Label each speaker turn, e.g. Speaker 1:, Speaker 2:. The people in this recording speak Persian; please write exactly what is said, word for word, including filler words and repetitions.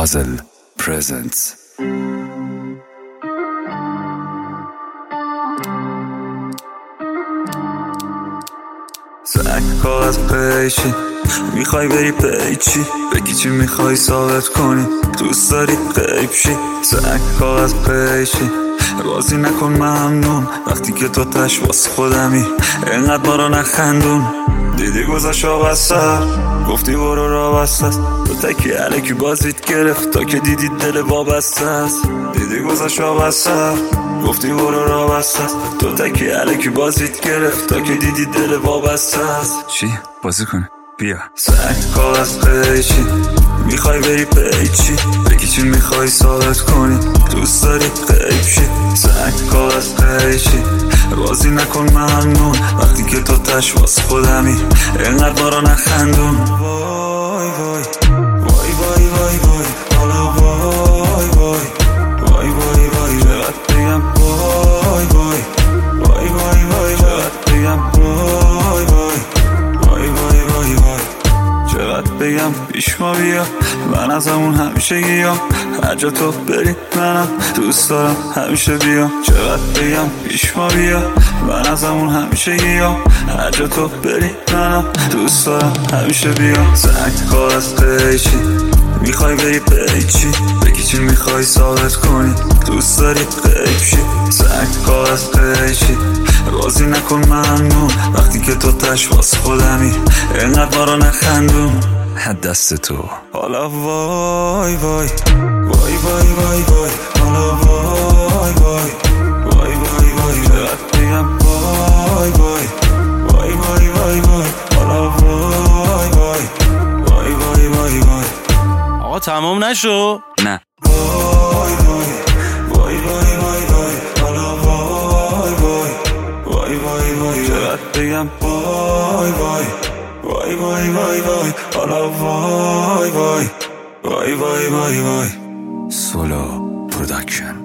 Speaker 1: Puzzle presents.
Speaker 2: سنگ کاغذ پیچی میخوای بری پیچی بگی چی میخوای ثابت کنی دوست داری غیب شی. سنگ کاغذ پیچی بازی نکن ممنون وقتی که تو تش واسه خودمی اینقدر ما رو نخندون. دیدی گذاشت آب از سر گفتی برو را بسته است تو تکی علکی بازیت گرفت تا که دیدی دل وابسته است. دیدی گذاشت آب از سر گفتی برو را بسته است تو تکی علکی بازیت گرفت تا که دیدی دل وابسته است.
Speaker 1: چی؟ بازی کنه؟ بیا.
Speaker 2: سنگ کاغذ پیچی میخوای بری پیچی بگی چی میخوای ثابت کنی دوست داری غیب شی. سنگ کاغذ پیچی بازی نکن ممنون وقتی که تو تش واسه خودمی اینقدر ما رو نخندون. وای وای وای وای وای وای حالا وای وای وای وای وای چقدر بگم وای وای وای وای وای چقدر بگم وای وای وای وای وای وای چقدر بگم پیش ما بیا من از همون همیشه گیام هر جا تو بری منم دوست دارم همیشه بیام. چقدر بگم پیش ما بیا من از همون همیشه گیام هر جا تو بری منم دوست دارم همیشه بیام. سنگ کاغذ پیچی میخوای بری پیچی بگی چی میخوای ثابت کنی دوست داری غیب شی. سنگ کاغذ پیچی بازی نکن ممنون وقتی که تو تش واسه خودمی اینقدر ما رو نخندون.
Speaker 1: دست تو
Speaker 2: حالا وای وای وای وای وای وای حالا وای وای وای وای وای چقدر بگم وای وای وای وای وای وای حالا وای وای وای وای وای وای
Speaker 3: آقا تمام نشو؟
Speaker 1: نه.
Speaker 2: وای وای وای وای وای وای حالا وای وای وای وای وای چقدر بگم وای وای وای وای وای وای حالا وای وای وای وای وای وای
Speaker 1: سولو پروداکشن.